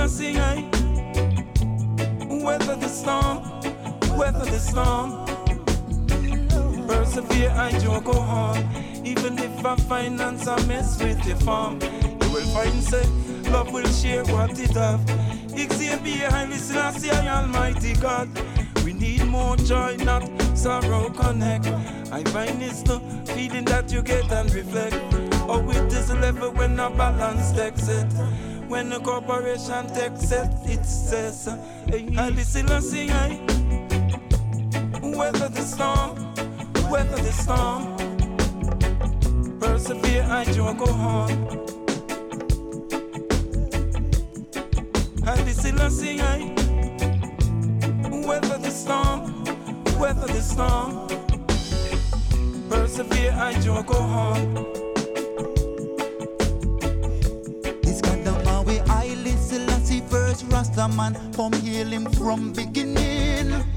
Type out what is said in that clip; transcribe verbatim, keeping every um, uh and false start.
Selassie, I weather the storm, weather the storm. Persevere, I do go on. Even if I finance a mess with the farm, you will find say love will share what it have. Xavier, I listen, I see Almighty God. We need more joy, not sorrow connect. I find it's the feeling that you get and reflect. Oh, it is a level when a balance takes it. When a corporation takes it, it says, I listen, I see, I weather the storm, weather the storm. Persevere, I do go on. I listen, I see, I weather the storm, weather the storm. Persevere, I do go on. Haile Selassie first Rastaman, from hail him from beginning.